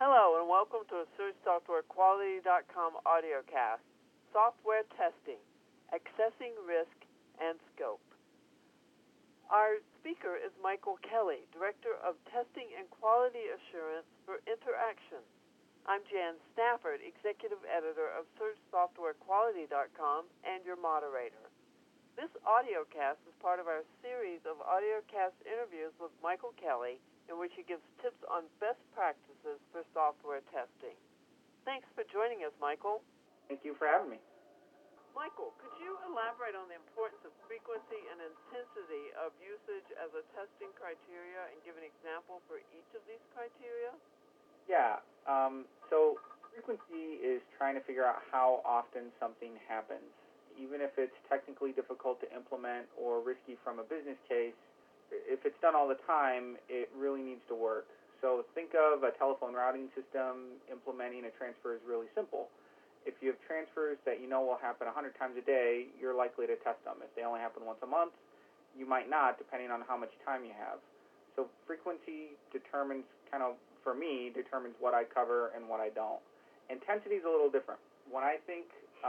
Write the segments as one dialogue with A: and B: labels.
A: Hello and welcome to a SearchSoftwareQuality.com audiocast, Software Testing, Accessing Risk and Scope. Our speaker is Michael Kelly, Director of Testing and Quality Assurance for Interaction. I'm Jan Stafford, Executive Editor of SearchSoftwareQuality.com and your moderator. This audiocast is part of our series of audiocast interviews with Michael Kelly, in which he gives tips on best practices for software testing. Thanks for joining us, Michael.
B: Thank you for having me.
A: Michael, could you elaborate on the importance of frequency and intensity of usage as a testing criteria and give an example for each of these criteria?
B: Yeah, so frequency is trying to figure out how often something happens. Even if it's technically difficult to implement or risky from a business case, if it's done all the time, it really needs to work. So think of a telephone routing system. Implementing a transfer is really simple. If you have transfers that you know will happen 100 times a day, you're likely to test them. If they only happen once a month, you might not, depending on how much time you have. So frequency determines determines what I cover and what I don't. Intensity is a little different. When I think,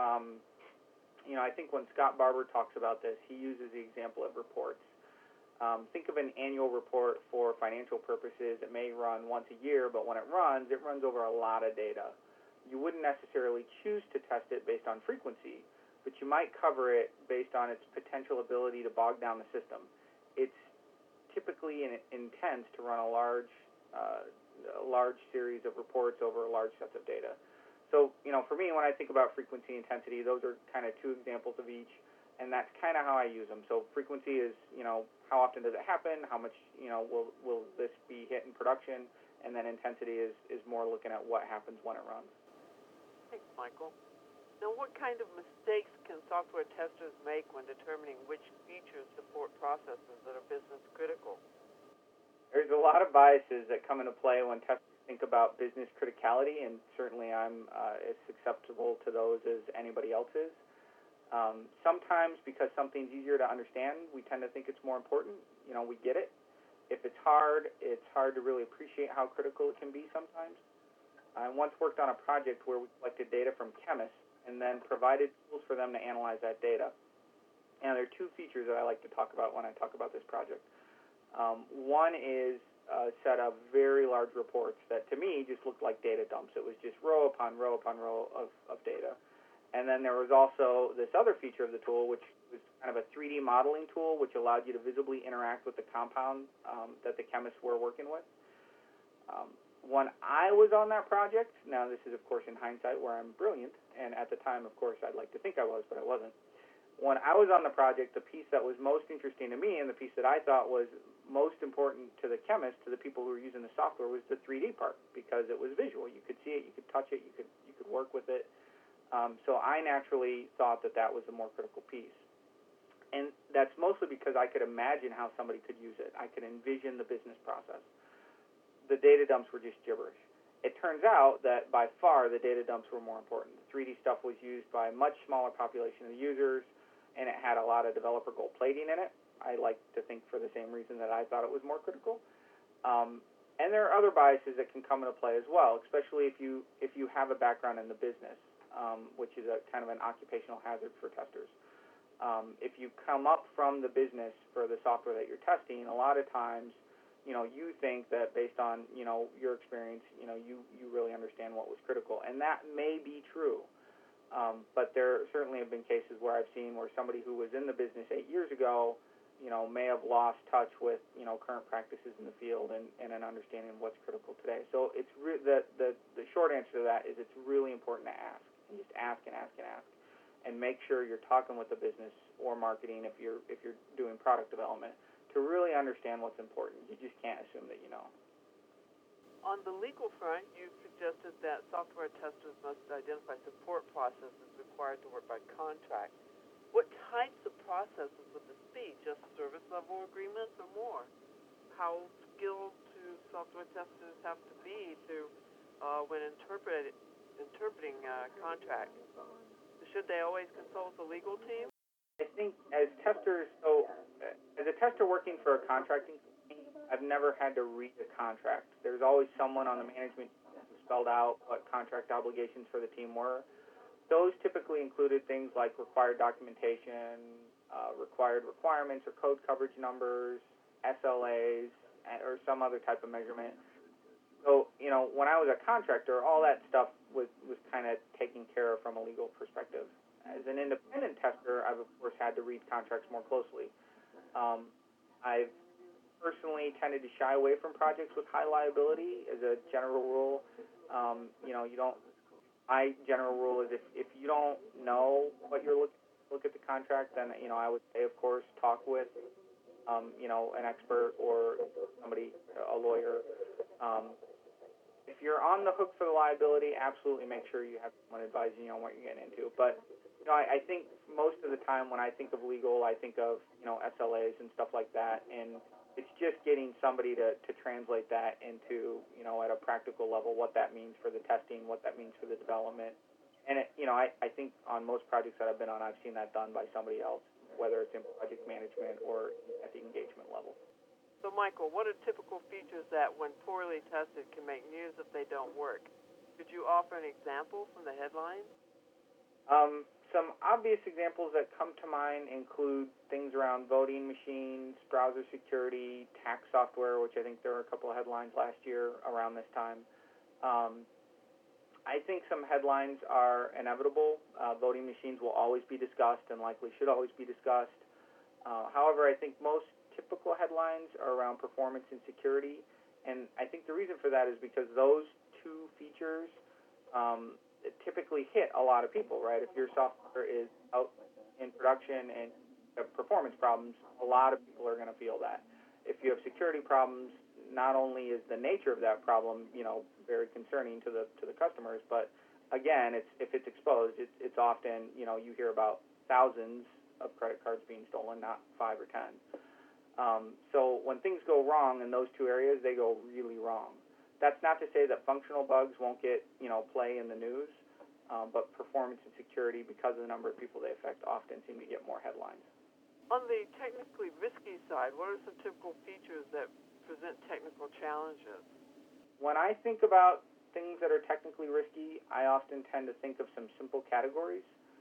B: I think when Scott Barber talks about this, he uses the example of reports. Think of an annual report for financial purposes. It may run once a year, but when it runs over a lot of data. You wouldn't necessarily choose to test it based on frequency, but you might cover it based on its potential ability to bog down the system. It's typically intense to run a large series of reports over large sets of data. So, for me, when I think about frequency and intensity, those are kind of two examples of each. And that's kind of how I use them. So frequency is, how often does it happen? How much, will this be hit in production? And then intensity is more looking at what happens when it runs.
A: Thanks, Michael. Now, what kind of mistakes can software testers make when determining which features support processes that are business critical?
B: There's a lot of biases that come into play when testers think about business criticality, and certainly I'm as susceptible to those as anybody else is. Sometimes because something's easier to understand, we tend to think it's more important. We get it. If it's hard to really appreciate how critical it can be sometimes. I once worked on a project where we collected data from chemists and then provided tools for them to analyze that data. And there are two features that I like to talk about when I talk about this project. One is a set of very large reports that to me just looked like data dumps. It was just row upon row upon row of data. And then there was also this other feature of the tool, which was kind of a 3D modeling tool, which allowed you to visibly interact with the compound that the chemists were working with. When I was on that project, now this is, of course, in hindsight where I'm brilliant, and at the time, of course, I'd like to think I was, but I wasn't. When I was on the project, the piece that was most interesting to me and the piece that I thought was most important to the chemists, to the people who were using the software, was the 3D part, because it was visual. You could see it, you could touch it, you could work with it. So I naturally thought that was the more critical piece. And that's mostly because I could imagine how somebody could use it. I could envision the business process. The data dumps were just gibberish. It turns out that by far the data dumps were more important. The 3D stuff was used by a much smaller population of users, and it had a lot of developer gold plating in it. I like to think for the same reason that I thought it was more critical. And there are other biases that can come into play as well, especially if you have a background in the business. Which is a kind of an occupational hazard for testers. If you come up from the business for the software that you're testing, a lot of times, you think that based on, your experience, you really understand what was critical. And that may be true. But there certainly have been cases where I've seen where somebody who was in the business 8 years ago, may have lost touch with, current practices in the field and an understanding of what's critical today. So it's the short answer to that is it's really important to ask. And just ask and ask and ask, and make sure you're talking with the business or marketing if you're doing product development to really understand what's important. You just can't assume that you know.
A: On the legal front, you suggested that software testers must identify support processes required to work by contract. What types of processes would this be? Just service level agreements or more? How skilled do software testers have to be when interpreting contracts? Should they always consult the legal team?
B: I think as a tester working for a contracting company, I've never had to read a contract. There's always someone on the management team who's spelled out what contract obligations for the team were. Those typically included things like required documentation, required requirements or code coverage numbers, SLAs, or some other type of measurement. So, when I was a contractor, all that stuff was kind of taken care of from a legal perspective. As an independent tester, I've, of course, had to read contracts more closely. I've personally tended to shy away from projects with high liability as a general rule. My general rule is if you don't know what you're look at the contract, then, I would say, of course, talk with, an expert or somebody, a lawyer. If you're on the hook for the liability, absolutely make sure you have someone advising you on what you're getting into. But, I think most of the time when I think of legal, I think of, SLAs and stuff like that. And it's just getting somebody to translate that into, at a practical level, what that means for the testing, what that means for the development. And, I think on most projects that I've been on, I've seen that done by somebody else, whether it's in project management or at the engagement level.
A: So, Michael, what are typical features that, when poorly tested, can make news if they don't work? Could you offer an example from the headlines?
B: Some obvious examples that come to mind include things around voting machines, browser security, tax software, which I think there were a couple of headlines last year around this time. I think some headlines are inevitable. Voting machines will always be discussed and likely should always be discussed. However, I think most typical headlines are around performance and security, and I think the reason for that is because those two features typically hit a lot of people, right? If your software is out in production and have performance problems, a lot of people are going to feel that. If you have security problems, not only is the nature of that problem, very concerning to the customers, but again, if it's exposed, it's often, you hear about thousands of credit cards being stolen, not 5 or 10. So when things go wrong in those two areas, they go really wrong. That's not to say that functional bugs won't get, play in the news, but performance and security, because of the number of people they affect, often seem to get more headlines.
A: On the technically risky side, what are some typical features that present technical challenges?
B: When I think about things that are technically risky, I often tend to think of some simple categories.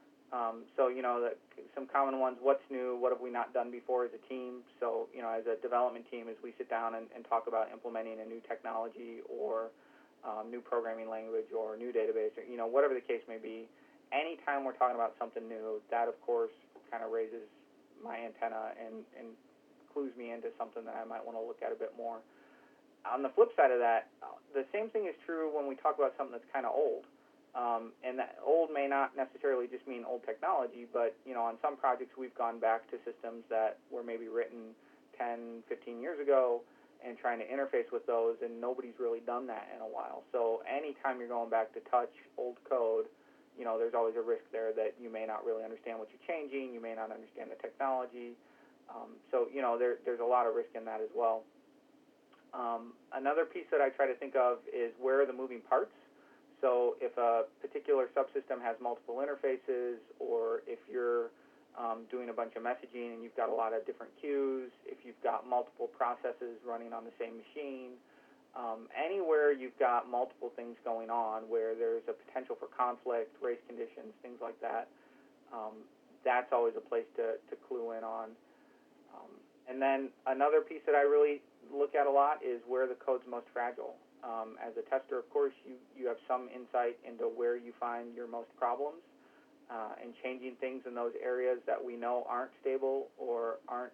B: Some common ones: what's new, what have we not done before as a team? So, as a development team, as we sit down and talk about implementing a new technology or new programming language or new database, or, whatever the case may be, anytime we're talking about something new, that, of course, kind of raises my antenna and clues me into something that I might want to look at a bit more. On the flip side of that, the same thing is true when we talk about something that's kind of old. And that old may not necessarily just mean old technology, but, on some projects we've gone back to systems that were maybe written 10, 15 years ago and trying to interface with those, and nobody's really done that in a while. So anytime you're going back to touch old code, there's always a risk there that you may not really understand what you're changing, you may not understand the technology. There's a lot of risk in that as well. Another piece that I try to think of is where are the moving parts. So if a particular subsystem has multiple interfaces, or if you're doing a bunch of messaging and you've got a lot of different queues, if you've got multiple processes running on the same machine, anywhere you've got multiple things going on where there's a potential for conflict, race conditions, things like that, that's always a place to clue in on. And then another piece that I really look at a lot is where the code's most fragile. As a tester, of course, you have some insight into where you find your most problems, and changing things in those areas that we know aren't stable or aren't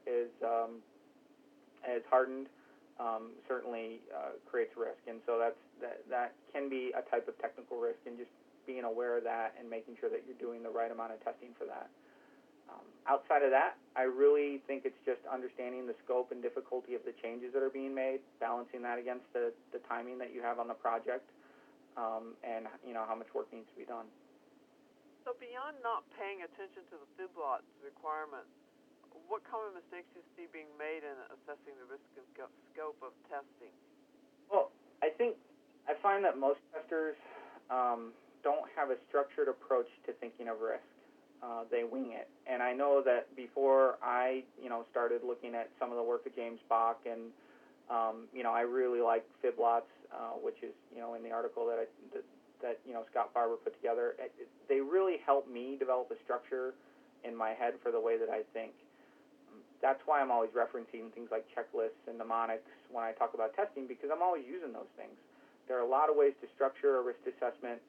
B: as hardened certainly creates risk. And so that can be a type of technical risk, and just being aware of that and making sure that you're doing the right amount of testing for that. Outside of that, I really think it's just understanding the scope and difficulty of the changes that are being made, balancing that against the timing that you have on the project, and how much work needs to be done.
A: So beyond not paying attention to the FibLots requirements, what common mistakes do you see being made in assessing the risk and scope of testing?
B: Well, I find that most testers don't have a structured approach to thinking of risk. They wing it. And I know that before I, started looking at some of the work of James Bach, and, I really like FibLots. which is, in the article that Scott Barber put together. They really help me develop a structure in my head for the way that I think. That's why I'm always referencing things like checklists and mnemonics when I talk about testing, because I'm always using those things. There are a lot of ways to structure a risk assessment.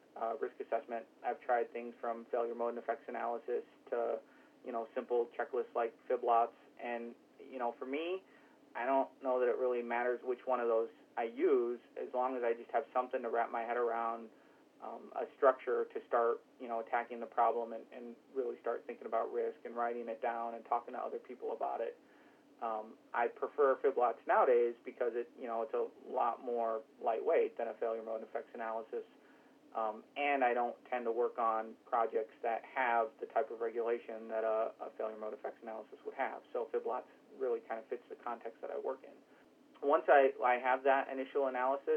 B: I've tried things from failure mode and effects analysis to, simple checklists like FibLots. And, for me, I don't know that it really matters which one of those I use, as long as I just have something to wrap my head around, a structure to start, attacking the problem and really start thinking about risk and writing it down and talking to other people about it. I prefer FibLots nowadays because it's a lot more lightweight than a failure mode and effects analysis. And I don't tend to work on projects that have the type of regulation that a failure mode effects analysis would have. So FibLots really kind of fits the context that I work in. Once I have that initial analysis,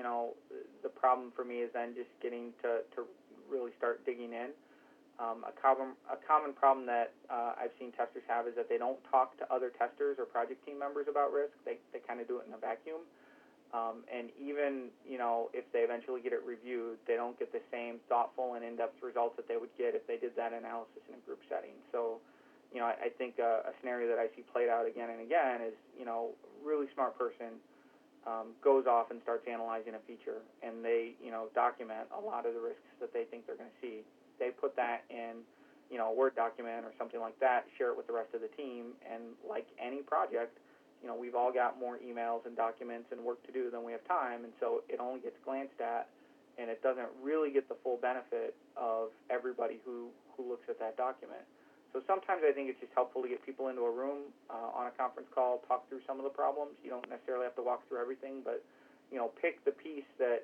B: the problem for me is then just getting to really start digging in. A common problem that I've seen testers have is that they don't talk to other testers or project team members about risk. They kind of do it in a vacuum. And even, if they eventually get it reviewed, they don't get the same thoughtful and in-depth results that they would get if they did that analysis in a group setting. So, I think a scenario that I see played out again and again is, a really smart person goes off and starts analyzing a feature, and they, document a lot of the risks that they think they're going to see. They put that in, a Word document or something like that, share it with the rest of the team, and like any project, we've all got more emails and documents and work to do than we have time, and so it only gets glanced at, and it doesn't really get the full benefit of everybody who looks at that document. So sometimes I think it's just helpful to get people into a room on a conference call, talk through some of the problems. You don't necessarily have to walk through everything, but, pick the piece that,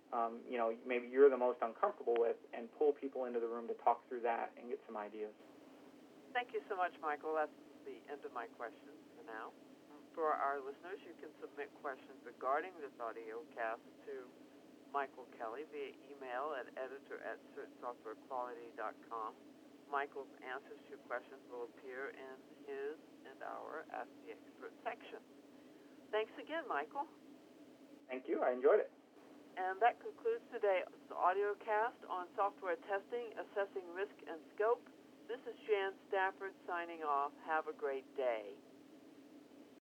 B: maybe you're the most uncomfortable with, and pull people into the room to talk through that and get some ideas.
A: Thank you so much, Michael. That's the end of my questions for now. For our listeners, you can submit questions regarding this audio cast to Michael Kelly via email at editor@certainsoftwarequality.com. Michael's answers to questions will appear in his and our Ask the Expert section. Thanks again, Michael.
B: Thank you. I enjoyed it.
A: And that concludes today's audio cast on software testing, assessing risk and scope. This is Jan Stafford signing off. Have a great day.